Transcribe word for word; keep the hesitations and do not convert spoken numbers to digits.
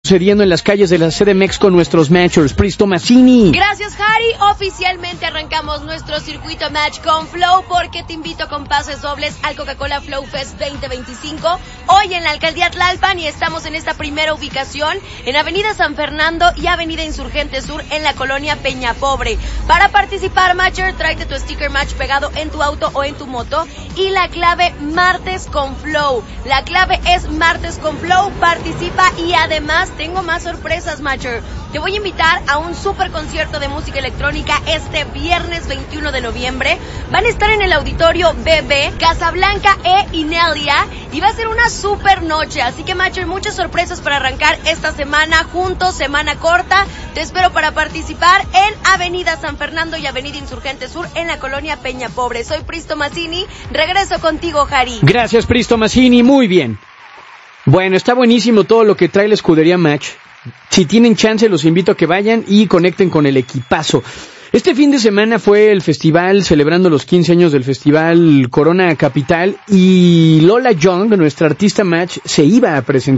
sucediendo en las calles de la C D M X con nuestros matchers. Pristo Mazzini. Gracias, Harry. Oficialmente arrancamos nuestro circuito match con Flow, porque te invito con pases dobles al Coca-Cola Flow Fest veinte veinticinco, hoy en la Alcaldía Tlalpan, y estamos en esta primera ubicación en Avenida San Fernando y Avenida Insurgente Sur en la colonia Peña Pobre. Para participar, matcher, tráete tu sticker match pegado en tu auto o en tu moto y la clave Martes con Flow. La clave es Martes con Flow. Participa y además tengo más sorpresas, matcher. Te voy a invitar a un super concierto de música electrónica este viernes veintiuno de noviembre. Van a estar en el Auditorio B B, Casablanca e Inelia, y va a ser una super noche. Así que, matcher, muchas sorpresas para arrancar esta semana juntos, semana corta. Te espero para participar en Avenida San Fernando y Avenida Insurgente Sur en la colonia Peña Pobre. Soy Pristo Mazzini. Regreso contigo, Harry. Gracias, Pristo Mazzini. Muy bien. Bueno, está buenísimo todo lo que trae la escudería Match. Si tienen chance, los invito a que vayan y conecten con el equipazo. Este fin de semana fue el festival, celebrando los quince años del festival Corona Capital, y Lola Young, nuestra artista Match, se iba a presentar